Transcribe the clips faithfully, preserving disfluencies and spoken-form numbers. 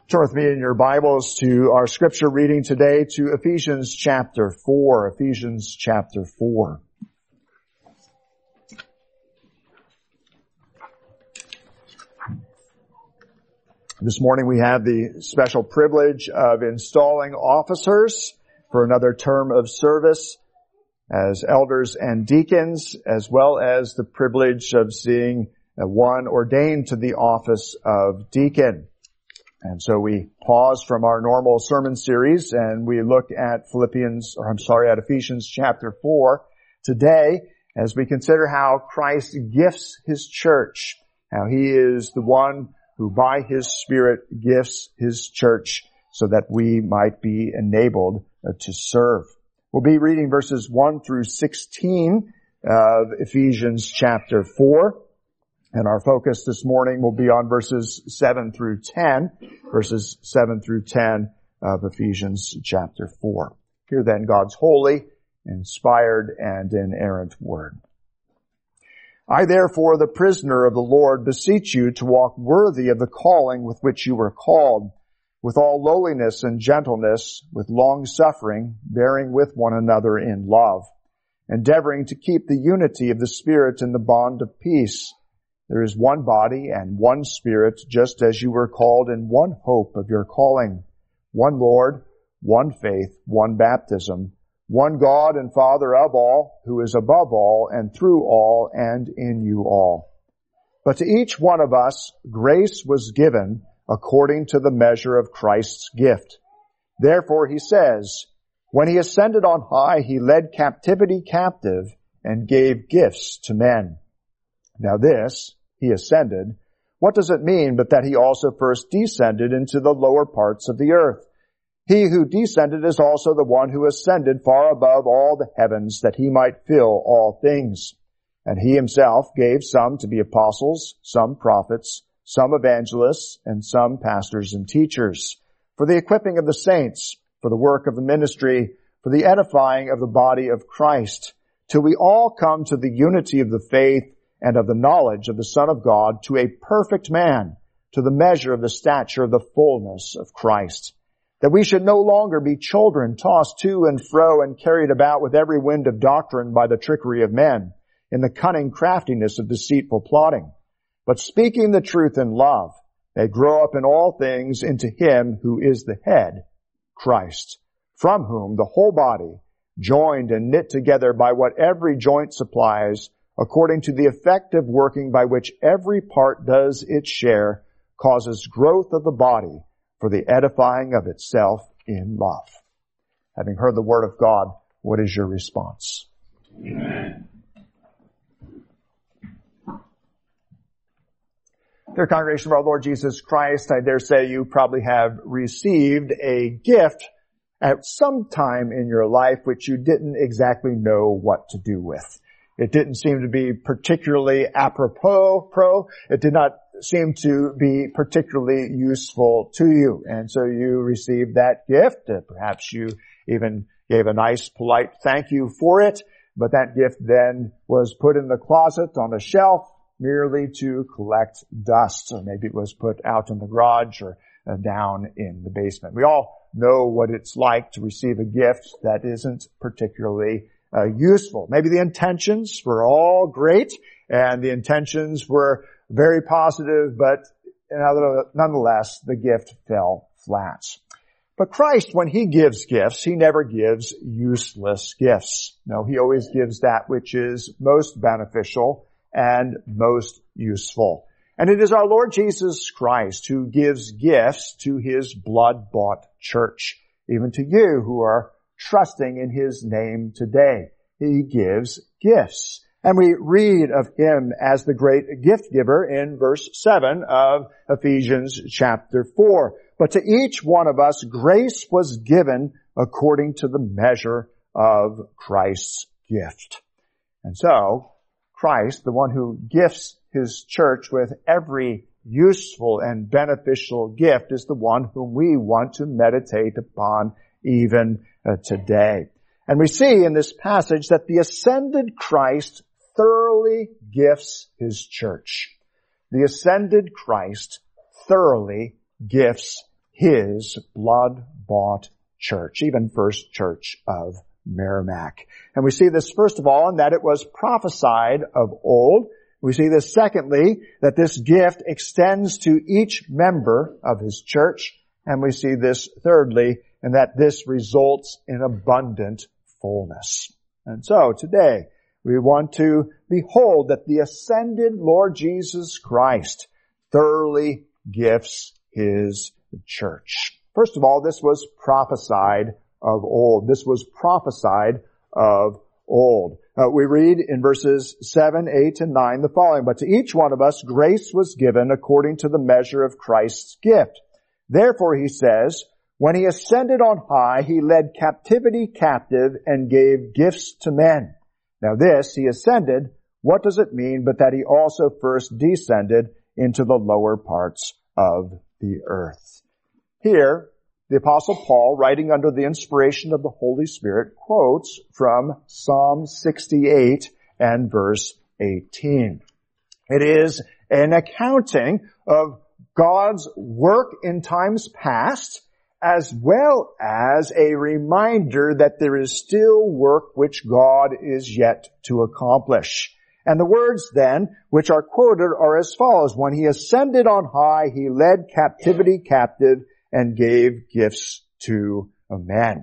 Turn with me in your Bibles to our scripture reading today to Ephesians chapter four. Ephesians chapter four. This morning we have the special privilege of installing officers for another term of service as elders and deacons, as well as the privilege of seeing one ordained to the office of deacon. And so we pause from our normal sermon series and we look at Philippians, or I'm sorry, at Ephesians chapter four today as we consider how Christ gifts His church, how He is the one who by His Spirit gifts His church so that we might be enabled uh, to serve. We'll be reading verses one through sixteen of Ephesians chapter four. And our focus this morning will be on verses seven through ten, verses seven through ten of Ephesians chapter four. Hear then God's holy, inspired, and inerrant word. I therefore, the prisoner of the Lord, beseech you to walk worthy of the calling with which you were called, with all lowliness and gentleness, with long suffering, bearing with one another in love, endeavoring to keep the unity of the Spirit in the bond of peace. There is one body and one Spirit, just as you were called in one hope of your calling. One Lord, one faith, one baptism, one God and Father of all, who is above all and through all and in you all. But to each one of us grace was given according to the measure of Christ's gift. Therefore he says, when He ascended on high, He led captivity captive and gave gifts to men. Now this, He ascended, what does it mean but that He also first descended into the lower parts of the earth? He who descended is also the one who ascended far above all the heavens, that He might fill all things. And He Himself gave some to be apostles, some prophets, some evangelists, and some pastors and teachers, for the equipping of the saints, for the work of the ministry, for the edifying of the body of Christ, till we all come to the unity of the faith and of the knowledge of the Son of God, to a perfect man, to the measure of the stature of the fullness of Christ, that we should no longer be children tossed to and fro and carried about with every wind of doctrine by the trickery of men, in the cunning craftiness of deceitful plotting, but speaking the truth in love, may grow up in all things into Him who is the head, Christ, from whom the whole body, joined and knit together by what every joint supplies, according to the effective working by which every part does its share, causes growth of the body for the edifying of itself in love. Having heard the word of God, what is your response? Amen. Dear congregation of our Lord Jesus Christ, I dare say you probably have received a gift at some time in your life which you didn't exactly know what to do with. It didn't seem to be particularly apropos, pro. It did not seem to be particularly useful to you. And so you received that gift. Uh, perhaps you even gave a nice, polite thank you for it. But that gift then was put in the closet on a shelf merely to collect dust. Or maybe it was put out in the garage or uh, down in the basement. We all know what it's like to receive a gift that isn't particularly Uh, useful. Maybe the intentions were all great and the intentions were very positive, but nonetheless, the gift fell flat. But Christ, when He gives gifts, He never gives useless gifts. No, He always gives that which is most beneficial and most useful. And it is our Lord Jesus Christ who gives gifts to His blood-bought church, even to you who are trusting in His name today. He gives gifts. And we read of Him as the great gift giver in verse seven of Ephesians chapter four. But to each one of us grace was given according to the measure of Christ's gift. And so, Christ, the one who gifts His church with every useful and beneficial gift, is the one whom we want to meditate upon even uh, today. And we see in this passage that the ascended Christ thoroughly gifts His church. The ascended Christ thoroughly gifts His blood-bought church, even First Church of Merrimack. And we see this first of all in that it was prophesied of old. We see this secondly, that this gift extends to each member of His church. And we see this thirdly, in that this results in abundant fullness. And so today, we want to behold that the ascended Lord Jesus Christ thoroughly gifts His church. First of all, this was prophesied of old. This was prophesied of old. Uh, we read in verses seven, eight, and nine the following, "But to each one of us grace was given according to the measure of Christ's gift. Therefore," he says, "when He ascended on high, He led captivity captive and gave gifts to men." Now this, He ascended, what does it mean but that He also first descended into the lower parts of the earth? Here, the Apostle Paul, writing under the inspiration of the Holy Spirit, quotes from Psalm sixty-eight and verse eighteen. It is an accounting of God's work in times past, as well as a reminder that there is still work which God is yet to accomplish. And the words then, which are quoted, are as follows. "When He ascended on high, He led captivity captive and gave gifts to men."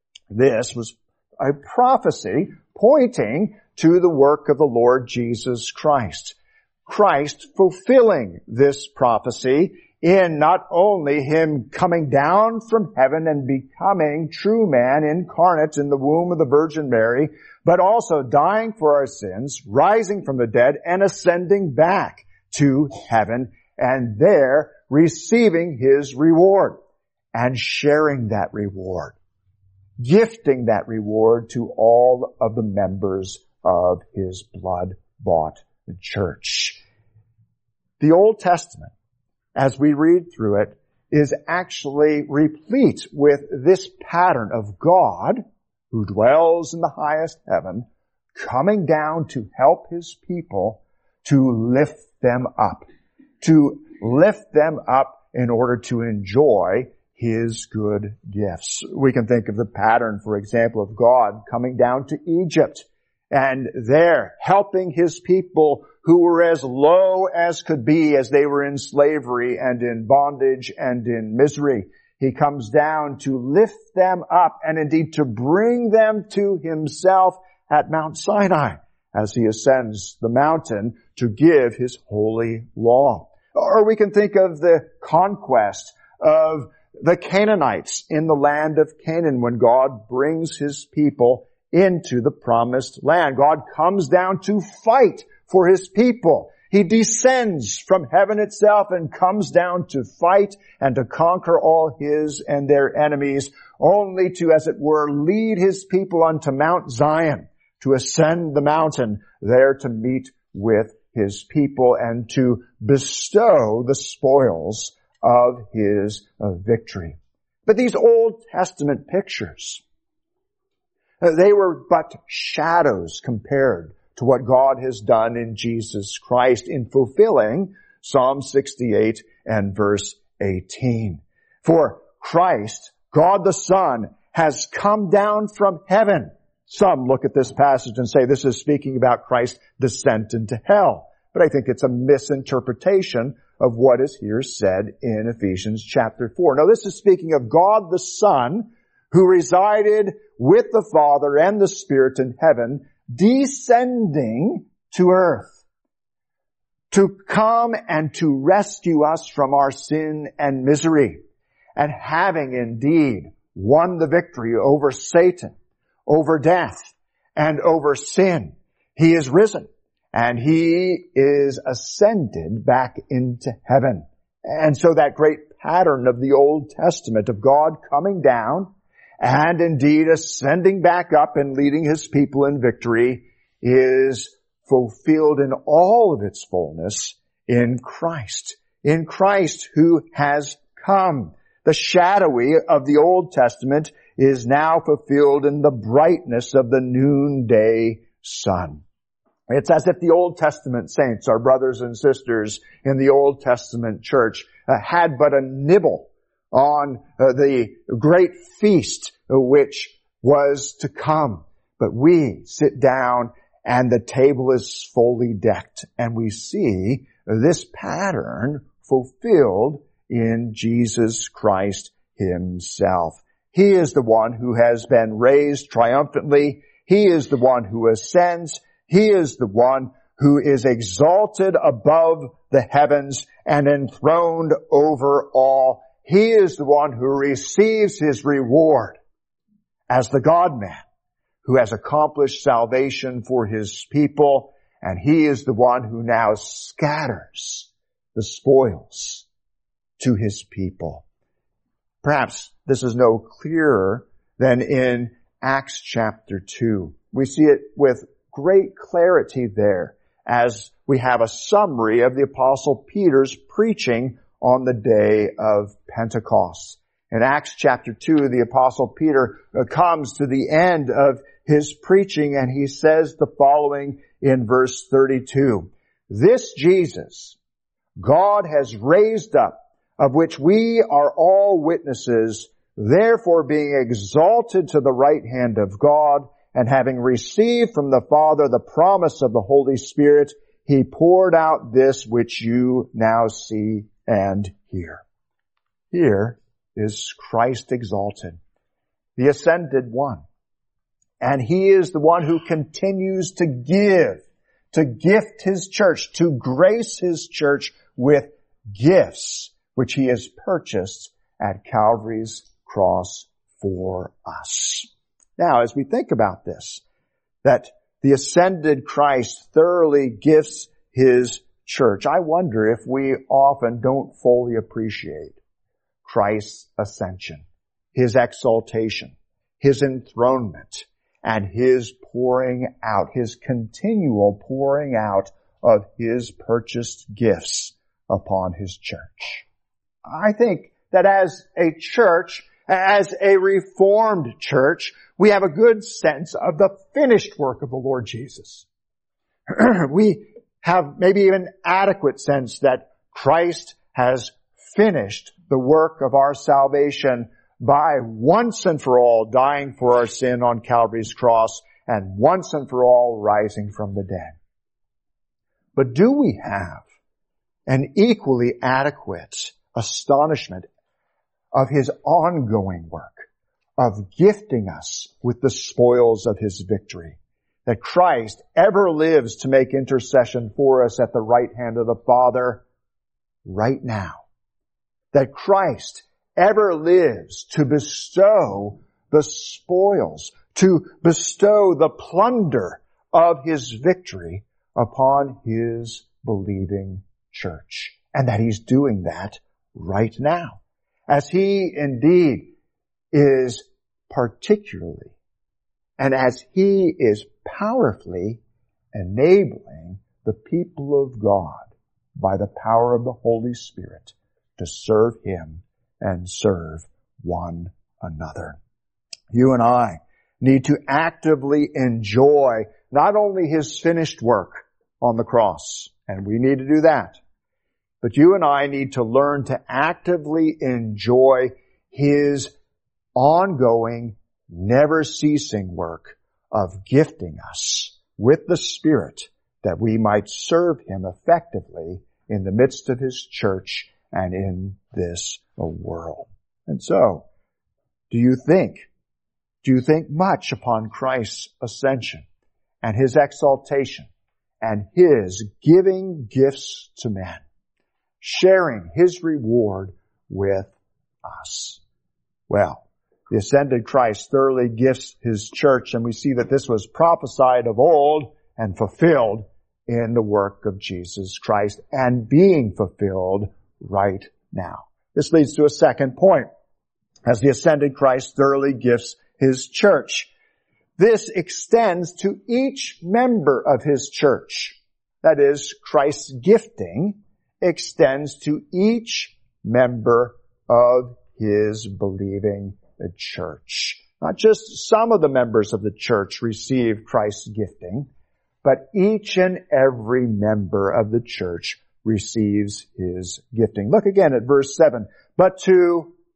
This was a prophecy pointing to the work of the Lord Jesus Christ. Christ fulfilling this prophecy in not only Him coming down from heaven and becoming true man incarnate in the womb of the Virgin Mary, but also dying for our sins, rising from the dead, and ascending back to heaven, and there receiving His reward and sharing that reward, gifting that reward to all of the members of His blood-bought church. The Old Testament, as we read through it, is actually replete with this pattern of God, who dwells in the highest heaven, coming down to help His people to lift them up, to lift them up in order to enjoy His good gifts. We can think of the pattern, for example, of God coming down to Egypt and there helping His people who were as low as could be as they were in slavery and in bondage and in misery. He comes down to lift them up and indeed to bring them to Himself at Mount Sinai as He ascends the mountain to give His holy law. Or we can think of the conquest of the Canaanites in the land of Canaan when God brings His people into the promised land. God comes down to fight for His people. He descends from heaven itself and comes down to fight and to conquer all His and their enemies, only to, as it were, lead His people unto Mount Zion, to ascend the mountain there to meet with His people and to bestow the spoils of His uh, victory. But these Old Testament pictures, uh, they were but shadows compared to what God has done in Jesus Christ in fulfilling Psalm sixty-eight and verse eighteen. For Christ, God the Son, has come down from heaven. Some look at this passage and say this is speaking about Christ's descent into hell. But I think it's a misinterpretation of what is here said in Ephesians chapter four. No, this is speaking of God the Son, who resided with the Father and the Spirit in heaven, descending to earth to come and to rescue us from our sin and misery, and having indeed won the victory over Satan, over death, and over sin, He is risen, and He is ascended back into heaven. And so that great pattern of the Old Testament of God coming down and indeed ascending back up and leading His people in victory is fulfilled in all of its fullness in Christ. In Christ who has come. The shadowy of the Old Testament is now fulfilled in the brightness of the noonday sun. It's as if the Old Testament saints, our brothers and sisters in the Old Testament church, uh, had but a nibble on uh, the great feast which was to come. But we sit down and the table is fully decked, and we see this pattern fulfilled in Jesus Christ himself. He is the one who has been raised triumphantly. He is the one who ascends. He is the one who is exalted above the heavens and enthroned over all. He is the one who receives his reward as the God-man who has accomplished salvation for his people, and he is the one who now scatters the spoils to his people. Perhaps this is no clearer than in Acts chapter two. We see it with great clarity there as we have a summary of the Apostle Peter's preaching on the day of Pentecost. In Acts chapter two, the Apostle Peter comes to the end of his preaching, and he says the following in verse thirty-two. This Jesus God has raised up, of which we are all witnesses, therefore being exalted to the right hand of God, and having received from the Father the promise of the Holy Spirit, he poured out this which you now see and hear. Here is Christ exalted, the ascended one. And he is the one who continues to give, to gift his church, to grace his church with gifts, which he has purchased at Calvary's cross for us. Now, as we think about this, that the ascended Christ thoroughly gifts his church, I wonder if we often don't fully appreciate Christ's ascension, his exaltation, his enthronement, and his pouring out, his continual pouring out of his purchased gifts upon his church. I think that as a church, as a reformed church, we have a good sense of the finished work of the Lord Jesus. We have maybe even adequate sense that Christ has finished the work of our salvation by once and for all dying for our sin on Calvary's cross and once and for all rising from the dead. But do we have an equally adequate astonishment of his ongoing work of gifting us with the spoils of his victory? That Christ ever lives to make intercession for us at the right hand of the Father right now. That Christ ever lives to bestow the spoils, to bestow the plunder of his victory upon his believing church. And that he's doing that right now. As he indeed is particularly, and as he is powerfully enabling the people of God by the power of the Holy Spirit to serve him and serve one another. You and I need to actively enjoy not only his finished work on the cross, and we need to do that, but you and I need to learn to actively enjoy his ongoing, never-ceasing work of gifting us with the Spirit that we might serve him effectively in the midst of his church and in this world. And so, do you think, do you think much upon Christ's ascension and his exaltation and his giving gifts to men, sharing his reward with us? Well, the ascended Christ thoroughly gifts his church, and we see that this was prophesied of old and fulfilled in the work of Jesus Christ and being fulfilled right now. This leads to a second point. As the ascended Christ thoroughly gifts his church, this extends to each member of his church. That is, Christ's gifting extends to each member of his believing church. Not just some of the members of the church receive Christ's gifting, but each and every member of the church receives his gifting. Look again at verse seven. But to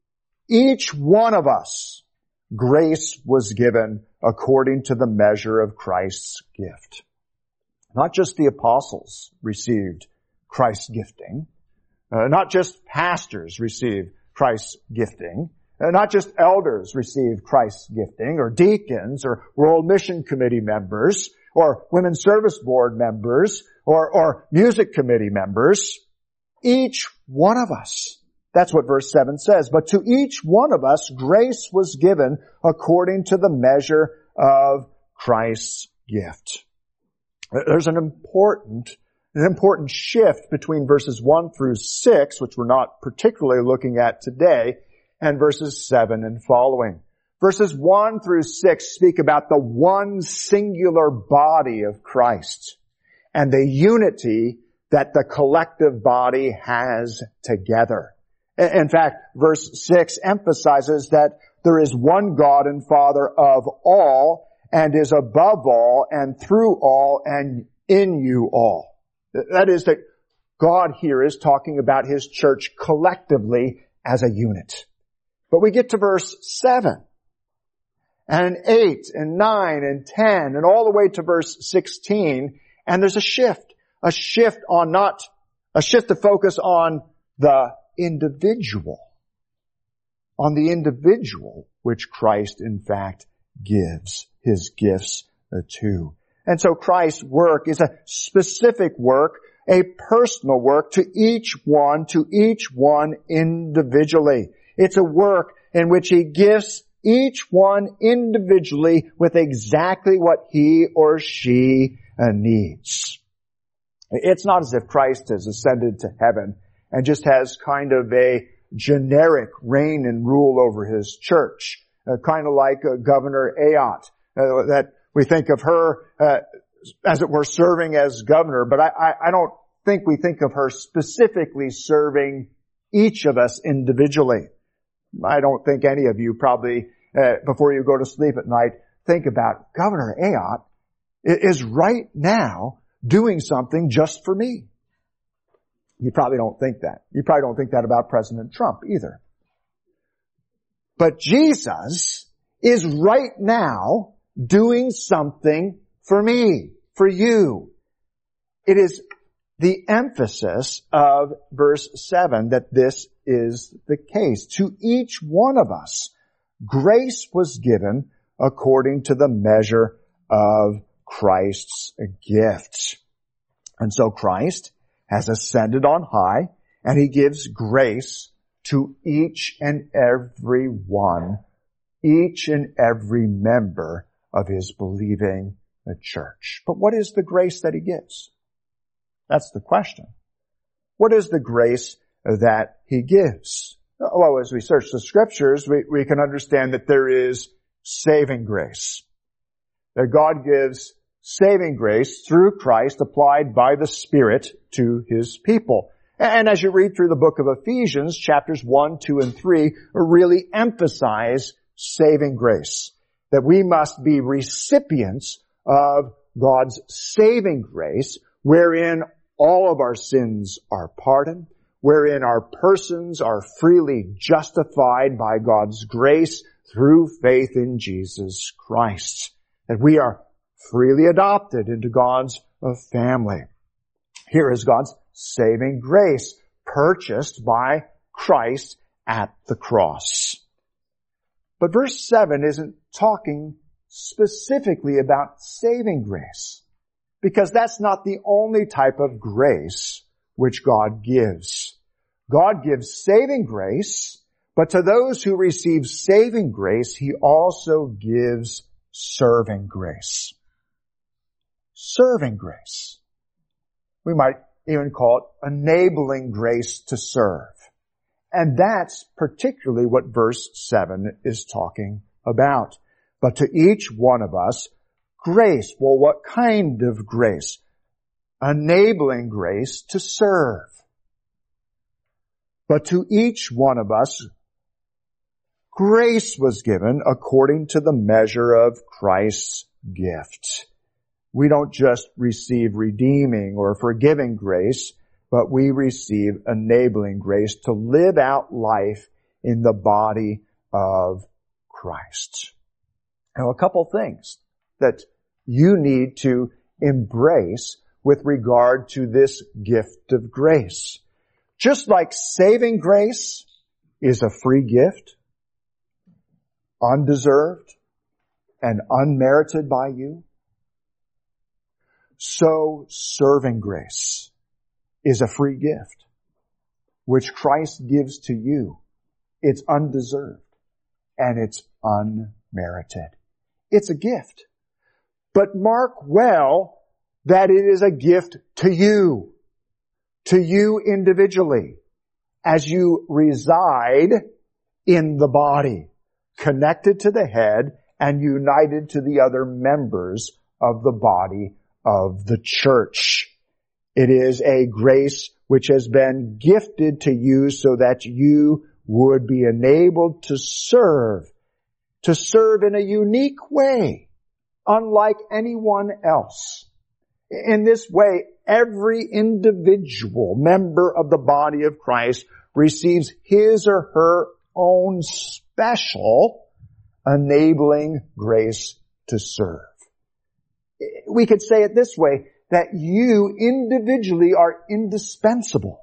each one of us, grace was given according to the measure of Christ's gift. Not just the apostles received Christ's gifting. Uh, not just pastors received Christ's gifting. Uh, not just elders received Christ's gifting, or deacons, or World Mission Committee members, or Women's Service Board members, or, or music committee members. Each one of us. That's what verse seven says. But to each one of us, grace was given according to the measure of Christ's gift. There's an important, an important shift between verses one through six, which we're not particularly looking at today, and verses seven and following. Verses one through six speak about the one singular body of Christ and the unity that the collective body has together. In fact, verse six emphasizes that there is one God and Father of all, and is above all, and through all, and in you all. That is, that God here is talking about His church collectively as a unit. But we get to verse seven, and eight, and nine, and ten, and all the way to verse sixteen, and there's a shift. A shift on not, a shift to focus on the individual. On the individual, which Christ, in fact, gives His gifts to. And so Christ's work is a specific work, a personal work to each one, to each one individually. It's a work in which He gives each one individually with exactly what he or she needs. It's not as if Christ has ascended to heaven and just has kind of a generic reign and rule over His church, uh, kind of like uh, Governor Ayotte, uh, that we think of her, uh, as it were, serving as governor, but I, I, I don't think we think of her specifically serving each of us individually. I don't think any of you probably, uh, before you go to sleep at night, think about Governor Ayotte is right now doing something just for me. You probably don't think that. You probably don't think that about President Trump either. But Jesus is right now doing something for me, for you. It is the emphasis of verse seven that this is the case. To each one of us, grace was given according to the measure of Christ's gift. And so Christ has ascended on high, and He gives grace to each and every one, each and every member of His believing church. But what is the grace that He gives? That's the question. What is the grace that He gives? Well, as we search the Scriptures, we, we can understand that there is saving grace. That God gives saving grace through Christ applied by the Spirit to His people. And as you read through the book of Ephesians, chapters one, two, and three really emphasize saving grace. That we must be recipients of God's saving grace, wherein all of our sins are pardoned, wherein our persons are freely justified by God's grace through faith in Jesus Christ. That we are freely adopted into God's family. Here is God's saving grace, purchased by Christ at the cross. But verse seven isn't talking specifically about saving grace, because that's not the only type of grace which God gives. God gives saving grace, but to those who receive saving grace, He also gives serving grace. Serving grace. We might even call it enabling grace to serve. And that's particularly what verse seven is talking about. But to each one of us, grace. Well, what kind of grace? Enabling grace to serve. But to each one of us, grace was given according to the measure of Christ's gift. We don't just receive redeeming or forgiving grace, but we receive enabling grace to live out life in the body of Christ. Now, a couple things that you need to embrace with regard to this gift of grace. Just like saving grace is a free gift, undeserved and unmerited by you, so serving grace is a free gift, which Christ gives to you. It's undeserved and it's unmerited. It's a gift. But mark well that it is a gift to you, to you individually, as you reside in the body, connected to the head and united to the other members of the body of the church. It is a grace which has been gifted to you so that you would be enabled to serve, to serve in a unique way, unlike anyone else. In this way, every individual member of the body of Christ receives his or her own special enabling grace to serve. We could say it this way, that you individually are indispensable.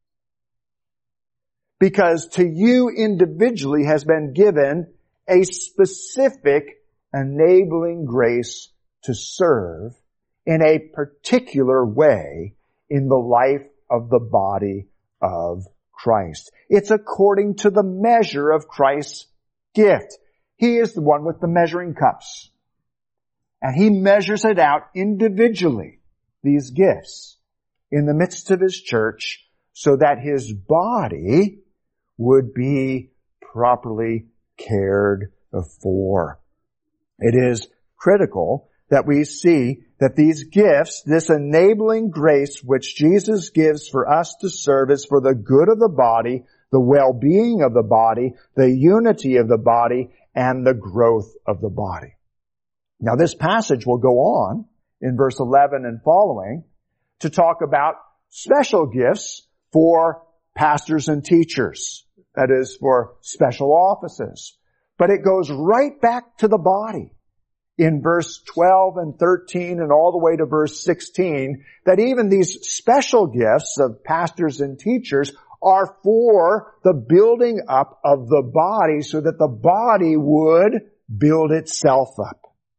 Because to you individually has been given a specific enabling grace to serve in a particular way in the life of the body of Christ. It's according to the measure of Christ's gift. He is the one with the measuring cups. And He measures it out individually, these gifts, in the midst of His church, so that His body would be properly cared for. It is critical that we see that these gifts, this enabling grace which Jesus gives for us to serve, is for the good of the body, the well-being of the body, the unity of the body, and the growth of the body. Now this passage will go on in verse eleven and following to talk about special gifts for pastors and teachers. That is, for special offices. But it goes right back to the body in verse twelve and thirteen and all the way to verse sixteen, that even these special gifts of pastors and teachers are for the building up of the body so that the body would build itself up.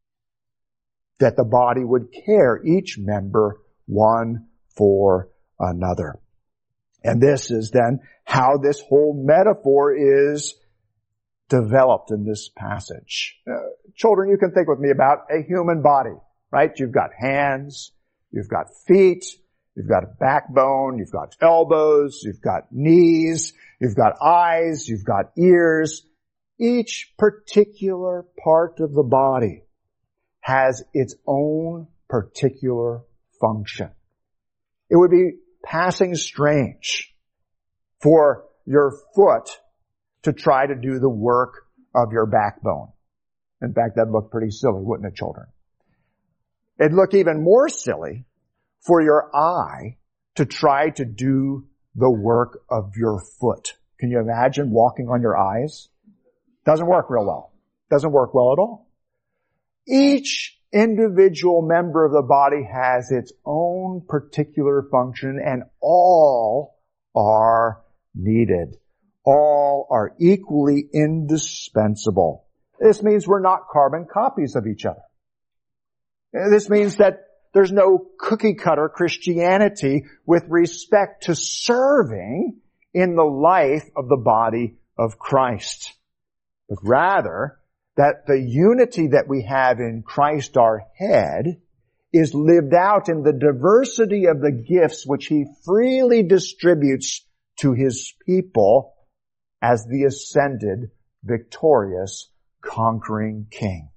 That the body would care, each member, one for another. And this is then how this whole metaphor is developed in this passage. Uh, children, you can think with me about a human body, right? You've got hands, you've got feet, you've got a backbone, you've got elbows, you've got knees, you've got eyes, you've got ears. Each particular part of the body has its own particular function. It would be passing strange for your foot to try to do the work of your backbone. In fact, that'd look pretty silly, wouldn't it, children? It'd look even more silly for your eye to try to do the work of your foot. Can you imagine walking on your eyes? Doesn't work real well. Doesn't work well at all. Each individual member of the body has its own particular function, and all are needed. All are equally indispensable. This means we're not carbon copies of each other. This means that there's no cookie cutter Christianity with respect to serving in the life of the body of Christ, but rather that the unity that we have in Christ our head is lived out in the diversity of the gifts which He freely distributes to His people as the ascended, victorious, conquering King.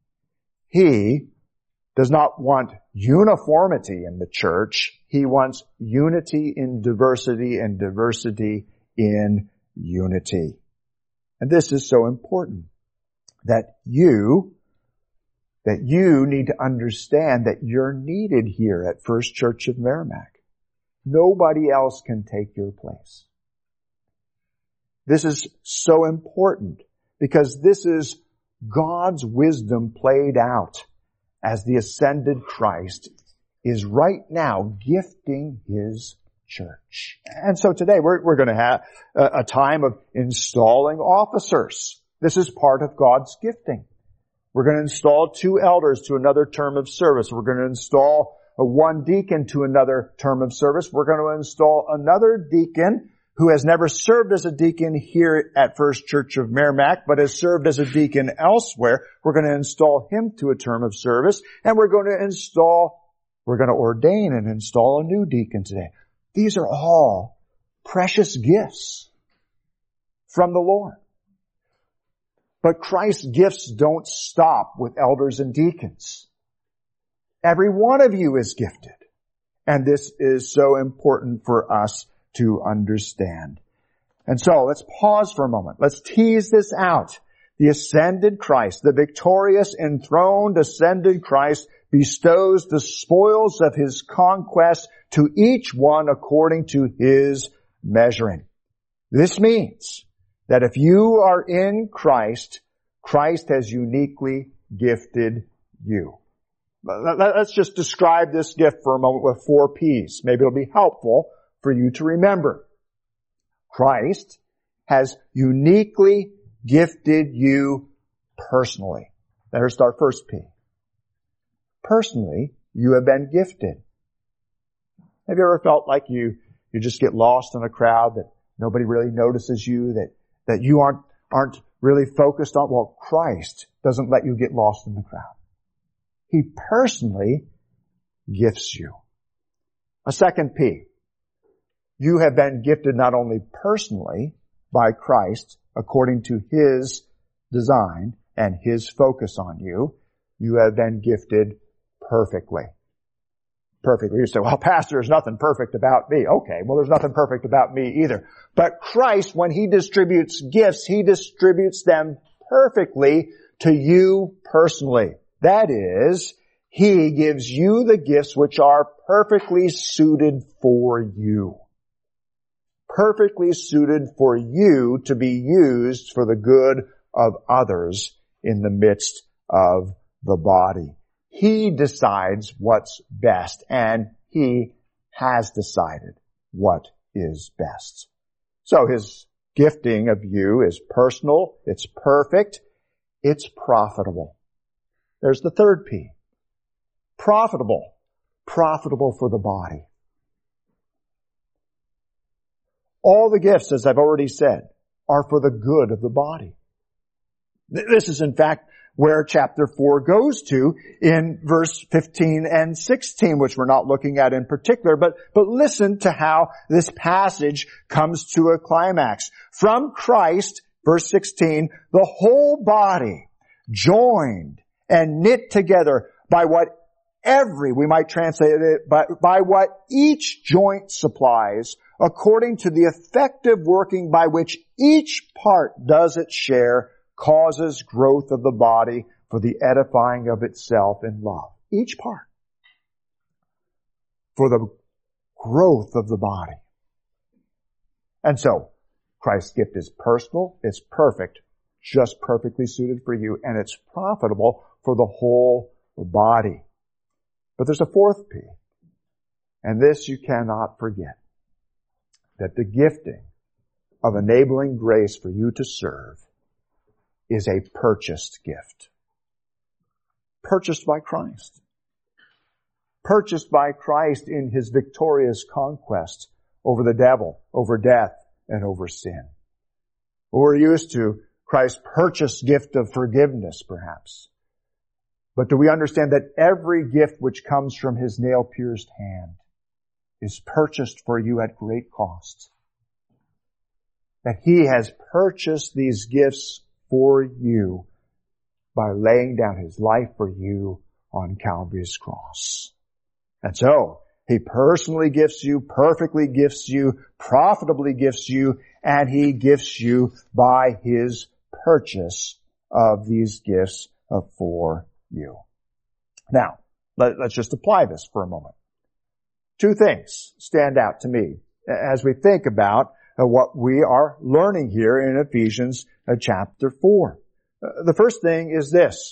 He does not want uniformity in the church. He wants unity in diversity and diversity in unity. And this is so important. That you, that you need to understand that you're needed here at First Church of Merrimack. Nobody else can take your place. This is so important because this is God's wisdom played out as the ascended Christ is right now gifting His church. And so today we're, we're going to have a, a time of installing officers. This is part of God's gifting. We're going to install two elders to another term of service. We're going to install a one deacon to another term of service. We're going to install another deacon who has never served as a deacon here at First Church of Merrimack, but has served as a deacon elsewhere. We're going to install him to a term of service, and we're going to install, we're going to ordain and install a new deacon today. These are all precious gifts from the Lord. But Christ's gifts don't stop with elders and deacons. Every one of you is gifted. And this is so important for us to understand. And so let's pause for a moment. Let's tease this out. The ascended Christ, the victorious, enthroned, ascended Christ bestows the spoils of His conquest to each one according to his measuring. This means that if you are in Christ, Christ has uniquely gifted you. Let's just describe this gift for a moment with four P's. Maybe it'll be helpful for you to remember. Christ has uniquely gifted you personally. There's our first P. Personally, you have been gifted. Have you ever felt like you, you just get lost in a crowd, that nobody really notices you, that, that you aren't, aren't really focused on? Well, Christ doesn't let you get lost in the crowd. He personally gifts you. A second P. You have been gifted not only personally by Christ according to His design and His focus on you, you have been gifted perfectly. Perfectly. You say, well, Pastor, there's nothing perfect about me. Okay, well, there's nothing perfect about me either. But Christ, when He distributes gifts, He distributes them perfectly to you personally. That is, He gives you the gifts which are perfectly suited for you. Perfectly suited for you to be used for the good of others in the midst of the body. He decides what's best, and He has decided what is best. So His gifting of you is personal, it's perfect, it's profitable. There's the third P. Profitable. Profitable for the body. All the gifts, as I've already said, are for the good of the body. This is, in fact, where chapter four goes to in verse fifteen and sixteen, which we're not looking at in particular, but, but listen to how this passage comes to a climax. From Christ, verse sixteen, the whole body joined and knit together by what every, we might translate it, by, by what each joint supplies, according to the effective working by which each part does its share, causes growth of the body for the edifying of itself in love. Each part. For the growth of the body. And so, Christ's gift is personal, it's perfect, just perfectly suited for you, and it's profitable for the whole body. But there's a fourth P. And this you cannot forget. That the gifting of enabling grace for you to serve is a purchased gift. Purchased by Christ. Purchased by Christ in His victorious conquest over the devil, over death, and over sin. We're used to Christ's purchased gift of forgiveness, perhaps. But do we understand that every gift which comes from His nail-pierced hand is purchased for you at great cost? That He has purchased these gifts for you by laying down His life for you on Calvary's cross. And so, He personally gifts you, perfectly gifts you, profitably gifts you, and He gifts you by His purchase of these gifts for you. Now, let, let's just apply this for a moment. Two things stand out to me as we think about uh, what we are learning here in Ephesians uh, chapter four. Uh, the first thing is this,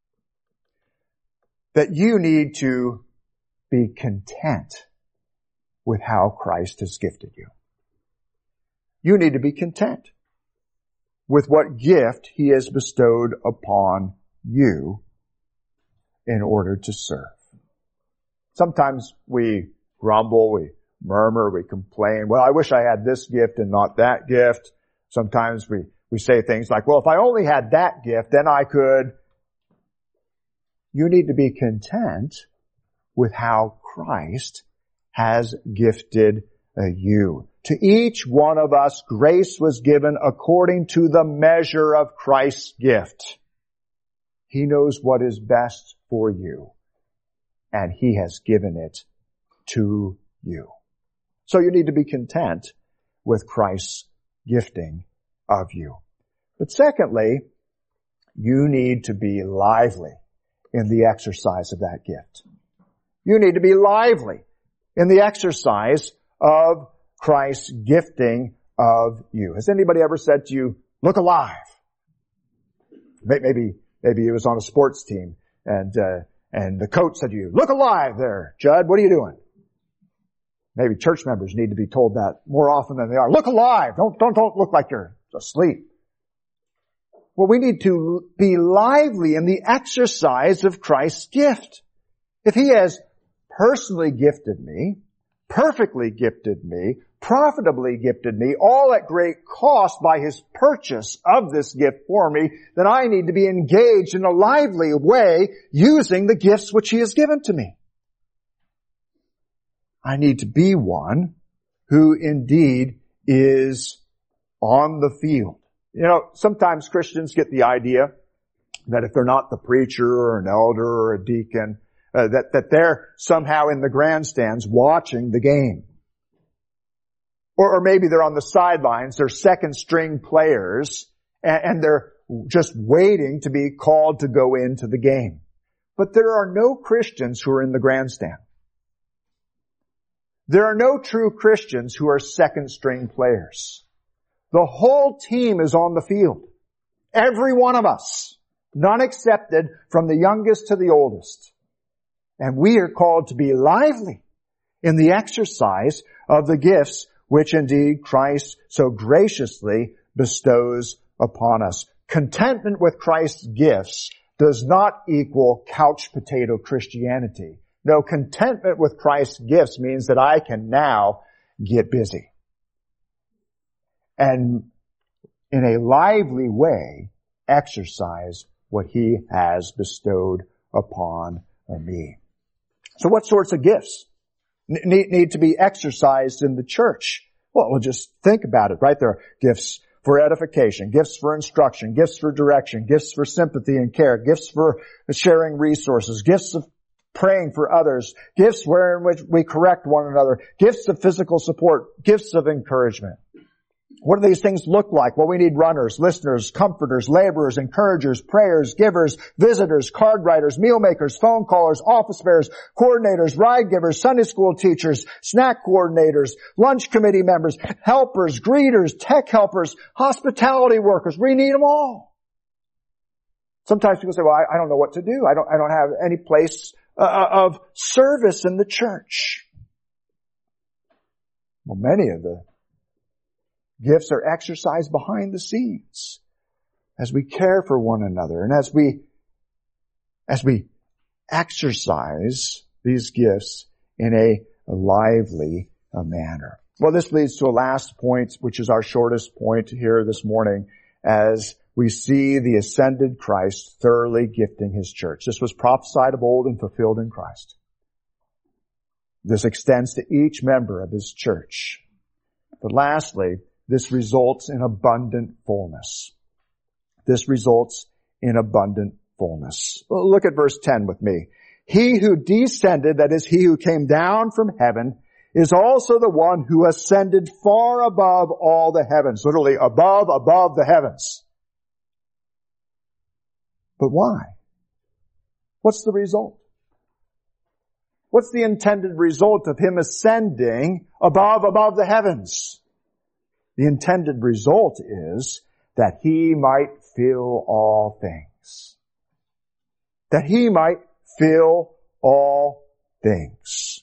that you need to be content with how Christ has gifted you. You need to be content with what gift He has bestowed upon you in order to serve. Sometimes we grumble, we murmur, we complain. Well, I wish I had this gift and not that gift. Sometimes we, we say things like, well, if I only had that gift, then I could. You need to be content with how Christ has gifted uh, you. To each one of us, grace was given according to the measure of Christ's gift. He knows what is best for you, and He has given it to you. So you need to be content with Christ's gifting of you. But secondly, you need to be lively in the exercise of that gift. You need to be lively in the exercise of Christ's gifting of you. Has anybody ever said to you, look alive? Maybe, maybe it was on a sports team and, uh, and the coach said to you, look alive there, Judd, what are you doing? Maybe church members need to be told that more often than they are. Look alive. Don't, don't, don't look like you're asleep. Well, we need to be lively in the exercise of Christ's gift. If He has personally gifted me, perfectly gifted me, profitably gifted me, all at great cost by His purchase of this gift for me, then I need to be engaged in a lively way using the gifts which He has given to me. I need to be one who indeed is on the field. You know, sometimes Christians get the idea that if they're not the preacher or an elder or a deacon, uh, that, that they're somehow in the grandstands watching the game. Or, or maybe they're on the sidelines, they're second string players, and, and they're just waiting to be called to go into the game. But there are no Christians who are in the grandstand. There are no true Christians who are second string players. The whole team is on the field. Every one of us. None excepted, from the youngest to the oldest. And we are called to be lively in the exercise of the gifts which indeed Christ so graciously bestows upon us. Contentment with Christ's gifts does not equal couch potato Christianity. No, contentment with Christ's gifts means that I can now get busy. And in a lively way, exercise what He has bestowed upon me. So what sorts of gifts need, need to be exercised in the church? Well, we'll just think about it, right? There are gifts for edification, gifts for instruction, gifts for direction, gifts for sympathy and care, gifts for sharing resources, gifts of praying for others, gifts wherein which we correct one another, gifts of physical support, gifts of encouragement. What do these things look like? Well, we need runners, listeners, comforters, laborers, encouragers, prayers, givers, visitors, card writers, meal makers, phone callers, office bearers, coordinators, ride givers, Sunday school teachers, snack coordinators, lunch committee members, helpers, greeters, tech helpers, hospitality workers. We need them all. Sometimes people say, well, I, I don't know what to do. I don't, I don't have any place uh, of service in the church. Well, many of the gifts are exercised behind the scenes as we care for one another and as we, as we exercise these gifts in a lively uh, manner. Well, this leads to a last point, which is our shortest point here this morning, as we see the ascended Christ thoroughly gifting His church. This was prophesied of old and fulfilled in Christ. This extends to each member of His church. But lastly, this results in abundant fullness. This results in abundant fullness. Well, look at verse ten with me. He who descended, that is, He who came down from heaven, is also the one who ascended far above all the heavens. Literally, above, above the heavens. But why? What's the result? What's the intended result of Him ascending above, above the heavens? The intended result is that he might fill all things. That he might fill all things.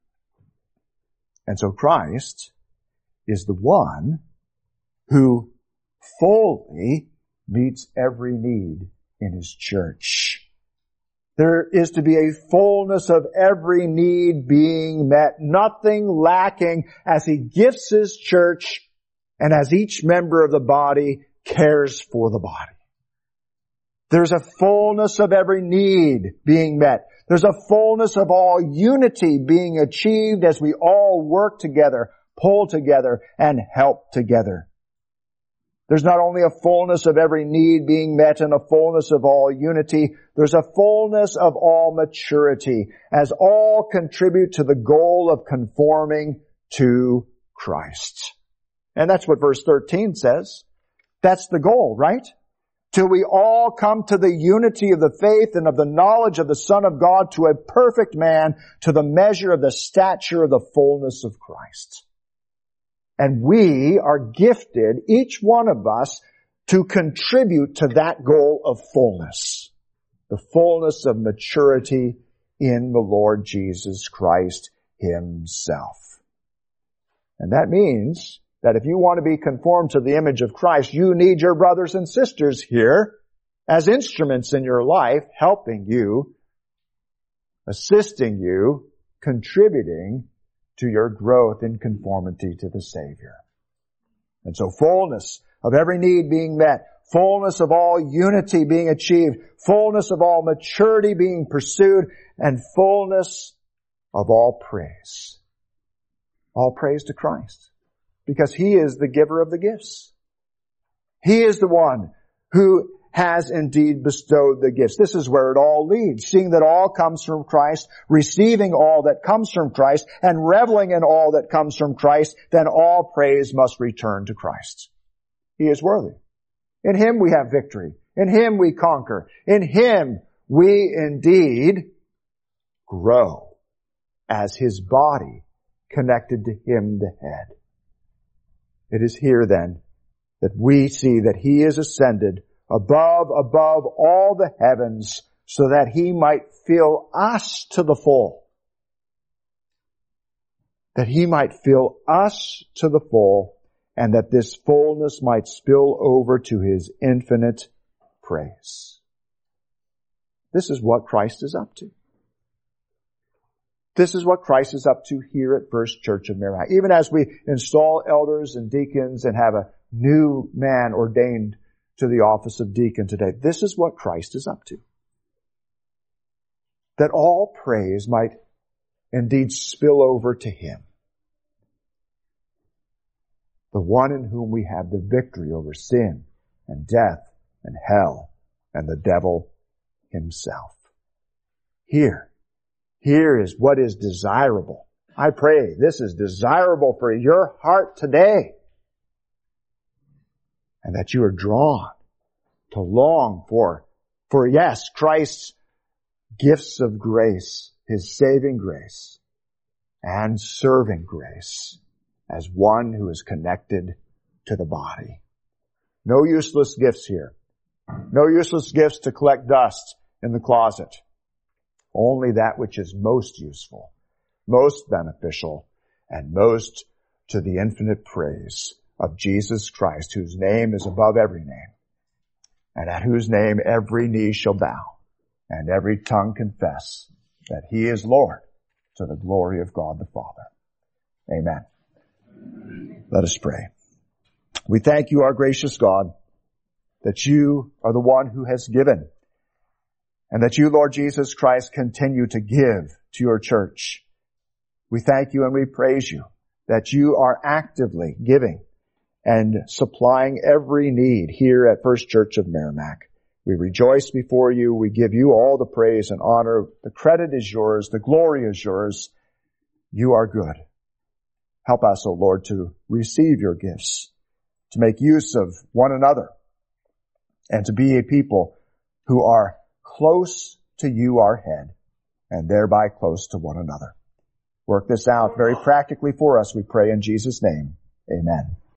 And so Christ is the one who fully meets every need in his church. There is to be a fullness of every need being met, nothing lacking as he gifts his church and as each member of the body cares for the body. There's a fullness of every need being met. There's a fullness of all unity being achieved as we all work together, pull together, and help together. There's not only a fullness of every need being met and a fullness of all unity, there's a fullness of all maturity as all contribute to the goal of conforming to Christ. And that's what verse thirteen says. That's the goal, right? Till we all come to the unity of the faith and of the knowledge of the Son of God, to a perfect man, to the measure of the stature of the fullness of Christ. And we are gifted, each one of us, to contribute to that goal of fullness. The fullness of maturity in the Lord Jesus Christ himself. And that means that if you want to be conformed to the image of Christ, you need your brothers and sisters here as instruments in your life, helping you, assisting you, contributing to your growth in conformity to the Savior. And so fullness of every need being met, fullness of all unity being achieved, fullness of all maturity being pursued, and fullness of all praise. All praise to Christ, because he is the giver of the gifts. He is the one who has indeed bestowed the gifts. This is where it all leads. Seeing that all comes from Christ, receiving all that comes from Christ, and reveling in all that comes from Christ, then all praise must return to Christ. He is worthy. In him we have victory. In him we conquer. In him we indeed grow as his body connected to him, the head. It is here then that we see that he is ascended above, above all the heavens, so that he might fill us to the full. That he might fill us to the full, and that this fullness might spill over to his infinite praise. This is what Christ is up to. This is what Christ is up to here at First Church of Merrimack. Even as we install elders and deacons and have a new man ordained to the office of deacon today, this is what Christ is up to. That all praise might indeed spill over to him. The one in whom we have the victory over sin and death and hell and the devil himself. Here, here is what is desirable. I pray this is desirable for your heart today. And that you are drawn to long for, for yes, Christ's gifts of grace, his saving grace, and serving grace as one who is connected to the body. No useless gifts here. No useless gifts to collect dust in the closet. Only that which is most useful, most beneficial, and most to the infinite praise of Jesus Christ, whose name is above every name, and at whose name every knee shall bow, and every tongue confess that he is Lord, to the glory of God the Father. Amen. Let us pray. We thank you, our gracious God, that you are the one who has given, and that you, Lord Jesus Christ, continue to give to your church. We thank you and we praise you that you are actively giving and supplying every need here at First Church of Merrimack. We rejoice before you. We give you all the praise and honor. The credit is yours. The glory is yours. You are good. Help us, O Lord, to receive your gifts, to make use of one another, and to be a people who are close to you, our head, and thereby close to one another. Work this out very practically for us, we pray in Jesus' name. Amen.